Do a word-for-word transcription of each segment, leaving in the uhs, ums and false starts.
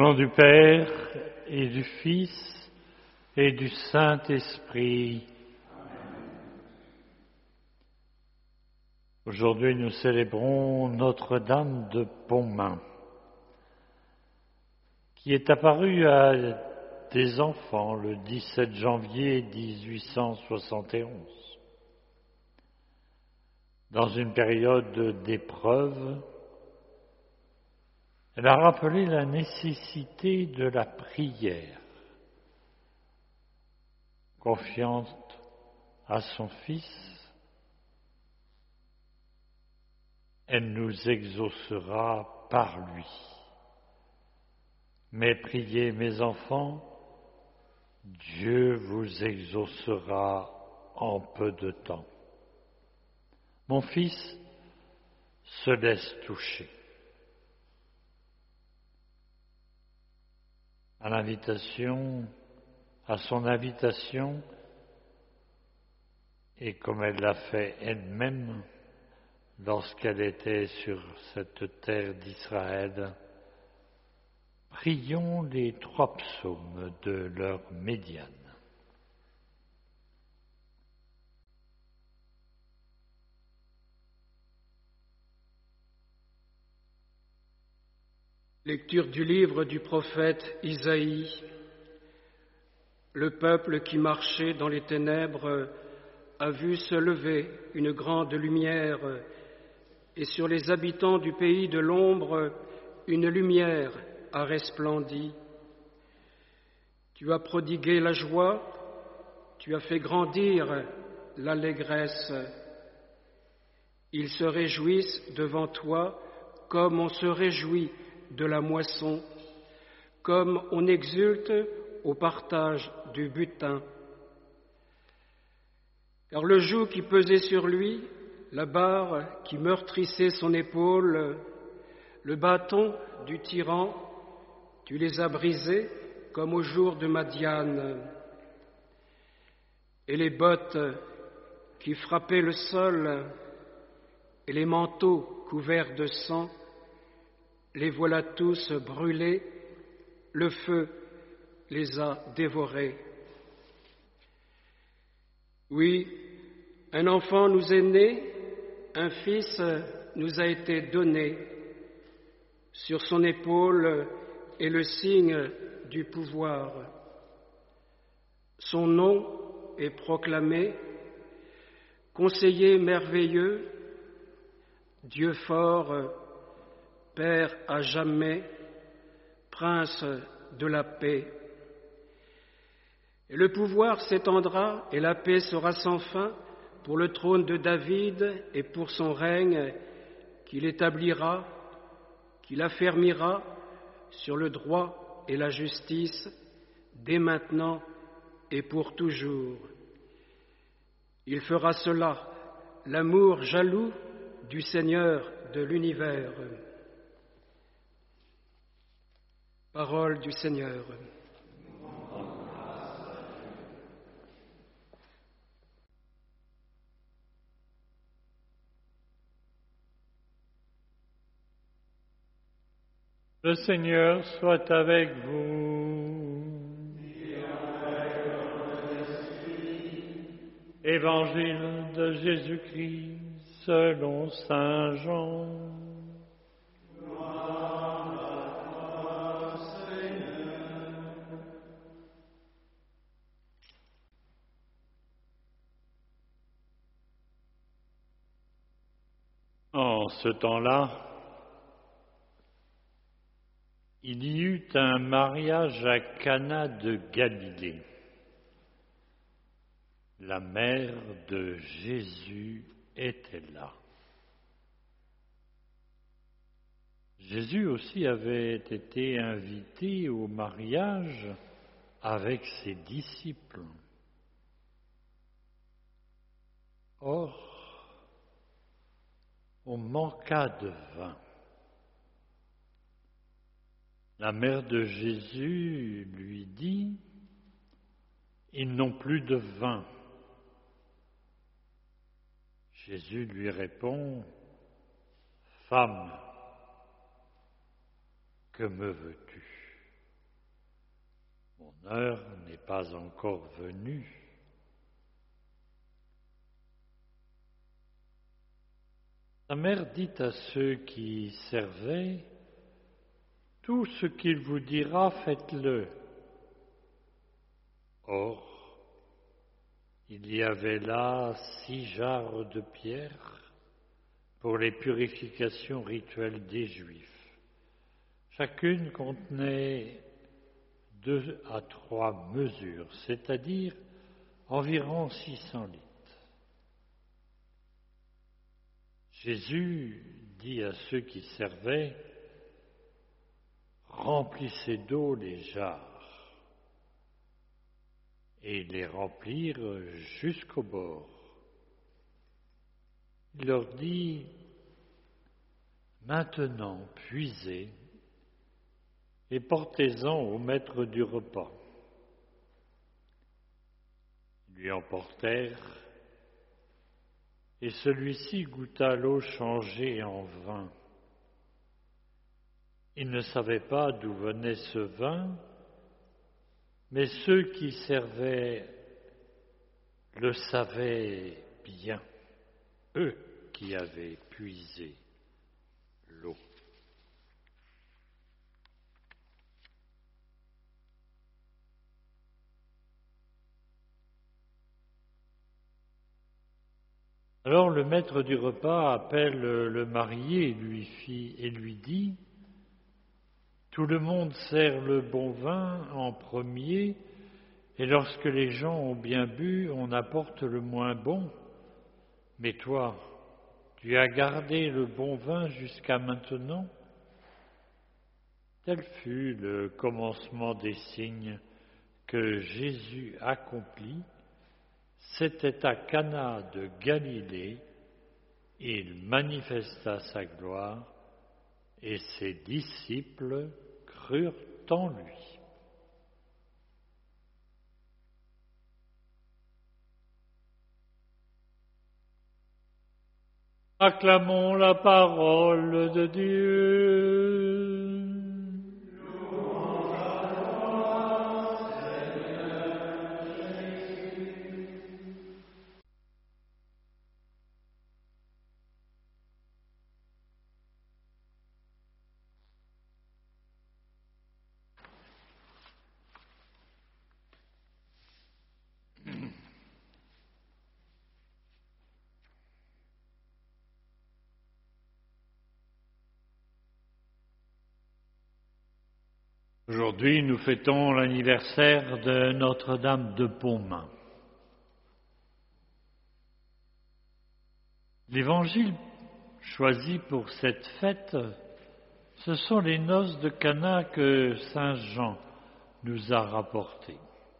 Au nom du Père et du Fils et du Saint-Esprit. Aujourd'hui, nous célébrons Notre-Dame de Pontmain, qui est apparue à des enfants le dix-sept janvier mille huit cent soixante et onze, dans une période d'épreuve. Elle a rappelé la nécessité de la prière, confiante à son Fils. Elle nous exaucera par lui. Mais priez, mes enfants, Dieu vous exaucera en peu de temps. Mon Fils se laisse toucher. À l'invitation, à son invitation, et comme elle l'a fait elle-même lorsqu'elle était sur cette terre d'Israël, prions les trois psaumes de leur médiane. Lecture du livre du prophète Isaïe. Le peuple qui marchait dans les ténèbres a vu se lever une grande lumière, et sur les habitants du pays de l'ombre, une lumière a resplendi. Tu as prodigué la joie, tu as fait grandir l'allégresse. Ils se réjouissent devant toi comme on se réjouit de la moisson, comme on exulte au partage du butin. Car le joug qui pesait sur lui, la barre qui meurtrissait son épaule, le bâton du tyran, tu les as brisés comme au jour de Madian. Et les bottes qui frappaient le sol et les manteaux couverts de sang, les voilà tous brûlés, le feu les a dévorés. Oui, un enfant nous est né, un fils nous a été donné. Sur son épaule est le signe du pouvoir. Son nom est proclamé, conseiller merveilleux, Dieu fort, Père à jamais, Prince de la paix. Et le pouvoir s'étendra et la paix sera sans fin pour le trône de David et pour son règne qu'il établira, qu'il affermira sur le droit et la justice dès maintenant et pour toujours. Il fera cela, l'amour jaloux du Seigneur de l'univers. Parole du Seigneur. Le Seigneur soit avec vous. Évangile de Jésus-Christ selon saint Jean. En ce temps-là, il y eut un mariage à Cana de Galilée. La mère de Jésus était là. Jésus aussi avait été invité au mariage avec ses disciples. Or, on manqua de vin. La mère de Jésus lui dit, « Ils n'ont plus de vin. » Jésus lui répond, « Femme, que me veux-tu ? Mon heure n'est pas encore venue. Sa mère dit à ceux qui servaient, « Tout ce qu'il vous dira, faites-le. » Or, il y avait là six jarres de pierre pour les purifications rituelles des Juifs. Chacune contenait deux à trois mesures, c'est-à-dire environ six cents litres. Jésus dit à ceux qui servaient, « Remplissez d'eau les jarres. » Et ils les remplirent jusqu'au bord. Il leur dit, « Maintenant, puisez et portez-en au maître du repas. » Ils lui emportèrent, et celui-ci goûta l'eau changée en vin. Il ne savait pas d'où venait ce vin, mais ceux qui servaient le savaient bien, eux qui avaient puisé l'eau. Alors le maître du repas appelle le marié et lui, fit, et lui dit, « Tout le monde sert le bon vin en premier, et lorsque les gens ont bien bu, on apporte le moins bon. Mais toi, tu as gardé le bon vin jusqu'à maintenant. » Tel fut le commencement des signes que Jésus accomplit. C'était à Cana de Galilée, et il manifesta sa gloire, et ses disciples crurent en lui. Acclamons la parole de Dieu. Aujourd'hui, nous fêtons l'anniversaire de Notre-Dame de Pontmain. L'évangile choisi pour cette fête, ce sont les noces de Cana que saint Jean nous a rapportées.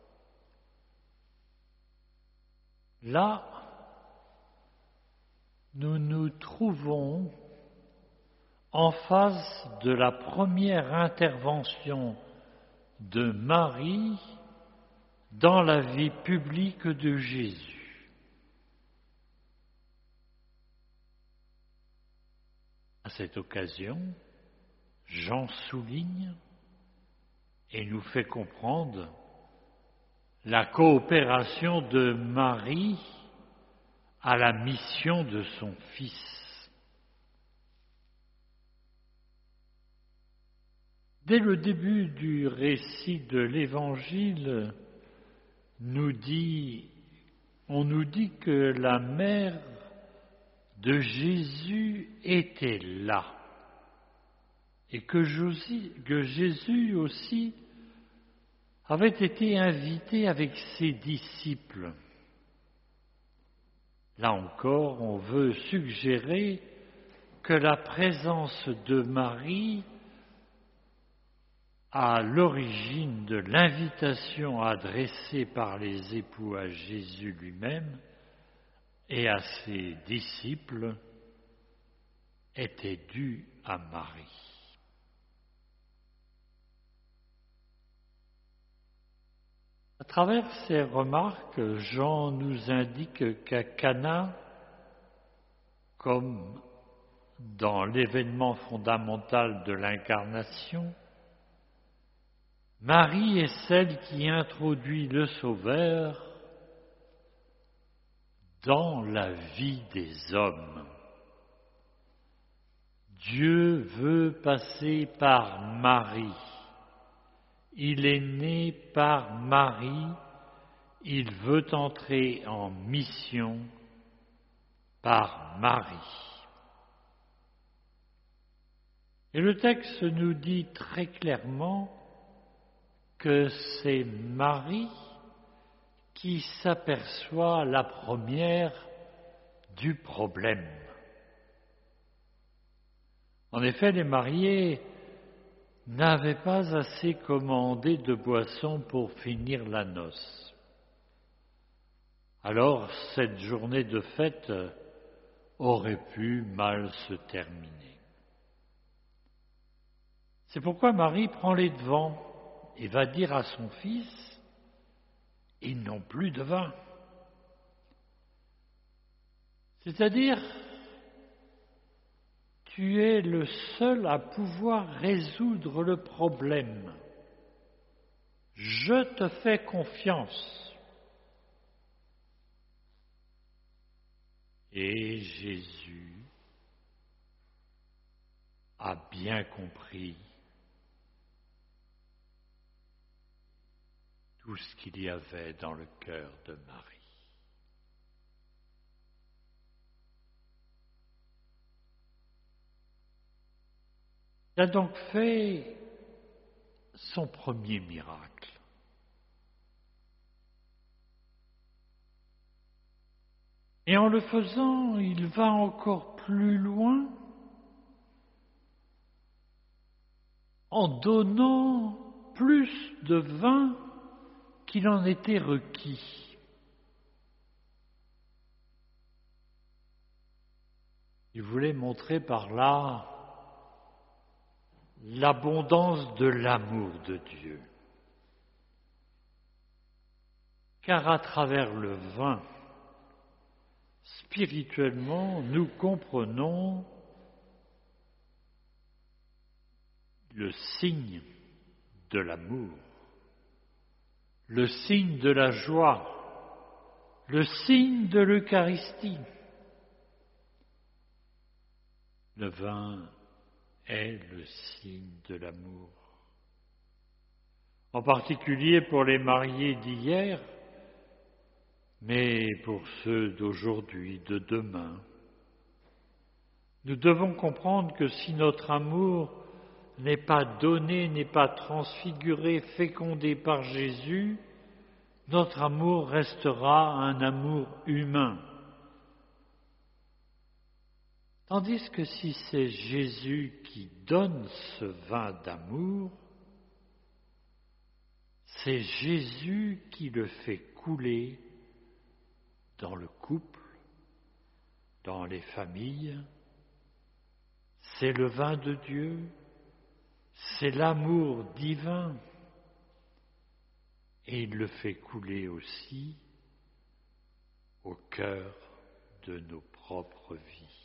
Là, nous nous trouvons en face de la première intervention de Marie dans la vie publique de Jésus. À cette occasion, Jean souligne et nous fait comprendre la coopération de Marie à la mission de son Fils. Dès le début du récit de l'Évangile, nous dit, on nous dit que la mère de Jésus était là et que Jésus aussi avait été invité avec ses disciples. Là encore, on veut suggérer que la présence de Marie à l'origine de l'invitation adressée par les époux à Jésus lui-même et à ses disciples était due à Marie. À travers ces remarques, Jean nous indique qu'à Cana, comme dans l'événement fondamental de l'incarnation, Marie est celle qui introduit le Sauveur dans la vie des hommes. Dieu veut passer par Marie. Il est né par Marie. Il veut entrer en mission par Marie. Et le texte nous dit très clairement que c'est Marie qui s'aperçoit la première du problème. En effet, les mariés n'avaient pas assez commandé de boisson pour finir la noce. Alors, cette journée de fête aurait pu mal se terminer. C'est pourquoi Marie prend les devants et va dire à son fils, « Ils n'ont plus de vin ». C'est-à-dire, tu es le seul à pouvoir résoudre le problème. Je te fais confiance. Et Jésus a bien compris tout ce qu'il y avait dans le cœur de Marie. Il a donc fait son premier miracle. Et en le faisant, il va encore plus loin en donnant plus de vin qu'il en était requis. Il voulait montrer par là l'abondance de l'amour de Dieu. Car à travers le vin, spirituellement, nous comprenons le signe de l'amour, le signe de la joie, le signe de l'Eucharistie. Le vin est le signe de l'amour. En particulier pour les mariés d'hier, mais pour ceux d'aujourd'hui, de demain. Nous devons comprendre que si notre amour n'est pas donné, n'est pas transfiguré, fécondé par Jésus, notre amour restera un amour humain. Tandis que si c'est Jésus qui donne ce vin d'amour, c'est Jésus qui le fait couler dans le couple, dans les familles. C'est le vin de Dieu, c'est l'amour divin. Et il le fait couler aussi au cœur de nos propres vies.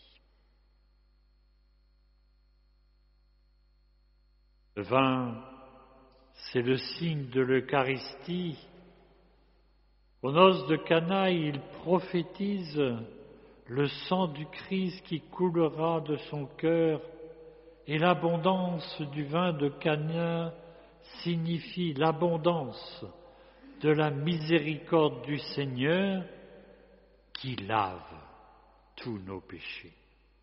Le vin, c'est le signe de l'Eucharistie. Aux noces de Cana, il prophétise le sang du Christ qui coulera de son cœur, et l'abondance du vin de Cana signifie l'abondance de la miséricorde du Seigneur qui lave tous nos péchés.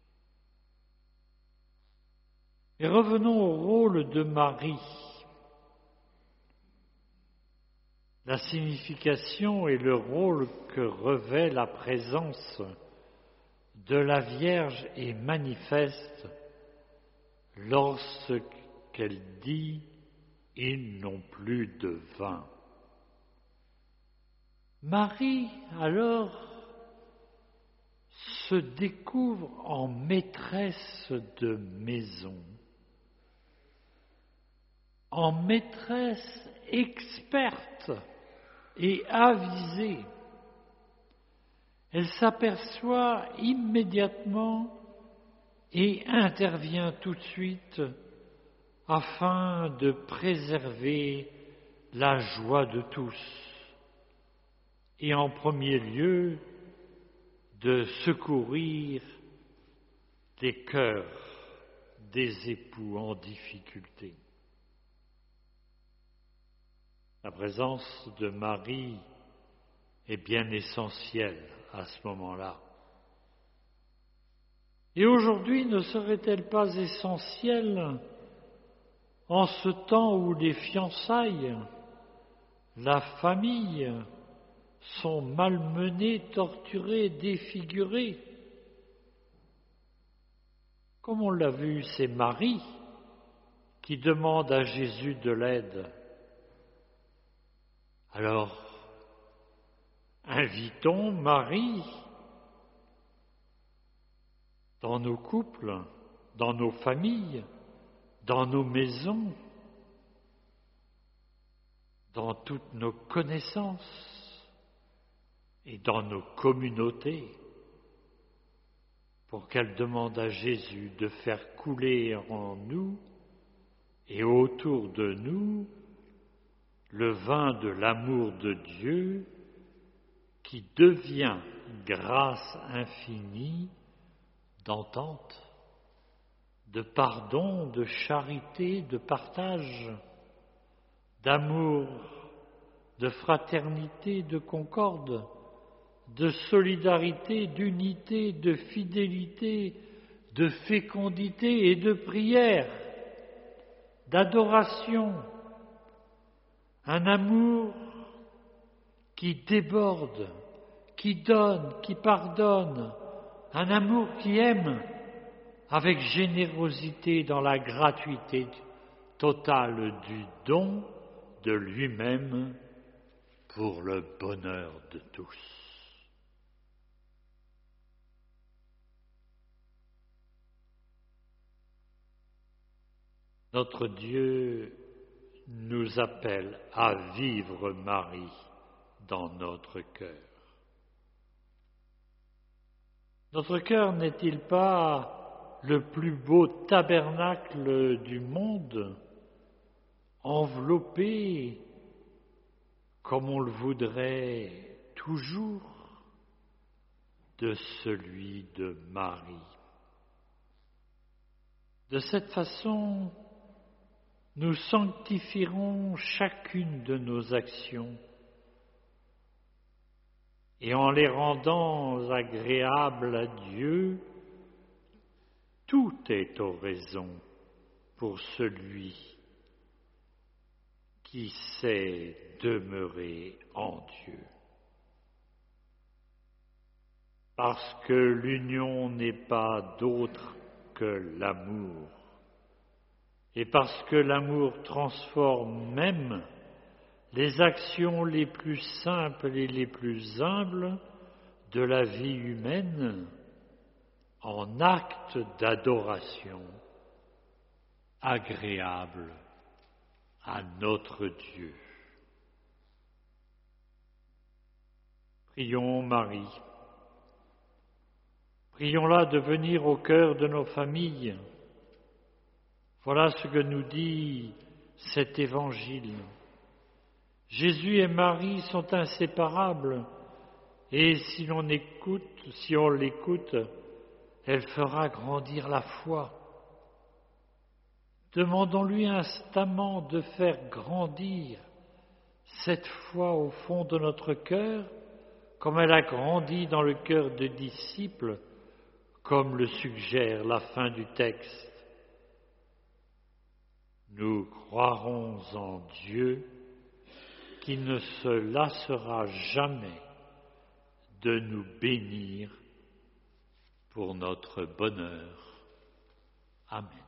Et revenons au rôle de Marie. La signification et le rôle que revêt la présence de la Vierge est manifeste lorsqu'elle dit « Ils n'ont plus de vin ». Marie, alors, se découvre en maîtresse de maison, en maîtresse experte et avisée. Elle s'aperçoit immédiatement et intervient tout de suite afin de préserver la joie de tous, et en premier lieu de secourir les cœurs des époux en difficulté. La présence de Marie est bien essentielle à ce moment-là. Et aujourd'hui, ne serait-elle pas essentielle en ce temps où les fiançailles, la famille sont malmenées, torturées, défigurées? Comme on l'a vu, c'est Marie qui demande à Jésus de l'aide. Alors, invitons Marie dans nos couples, dans nos familles, dans nos maisons, dans toutes nos connaissances et dans nos communautés, pour qu'elle demande à Jésus de faire couler en nous et autour de nous le vin de l'amour de Dieu qui devient grâce infinie d'entente, de pardon, de charité, de partage, d'amour, de fraternité, de concorde, de solidarité, d'unité, de fidélité, de fécondité et de prière, d'adoration, un amour qui déborde, qui donne, qui pardonne, un amour qui aime avec générosité dans la gratuité totale du don de lui-même pour le bonheur de tous. Notre Dieu nous appelle à vivre Marie dans notre cœur. Notre cœur n'est-il pas le plus beau tabernacle du monde, enveloppé comme on le voudrait toujours de celui de Marie? De cette façon, nous sanctifierons chacune de nos actions et en les rendant agréables à Dieu, tout est oraison pour celui qui sait demeurer en Dieu. Parce que l'union n'est pas d'autre que l'amour, et parce que l'amour transforme même les actions les plus simples et les plus humbles de la vie humaine en actes d'adoration agréables à notre Dieu. Prions Marie. Prions-la de venir au cœur de nos familles. Voilà ce que nous dit cet évangile. Jésus et Marie sont inséparables et si l'on écoute, si on l'écoute, elle fera grandir la foi. Demandons-lui instamment de faire grandir cette foi au fond de notre cœur, comme elle a grandi dans le cœur des disciples, comme le suggère la fin du texte. Nous croirons en Dieu qui ne se lassera jamais de nous bénir pour notre bonheur. Amen.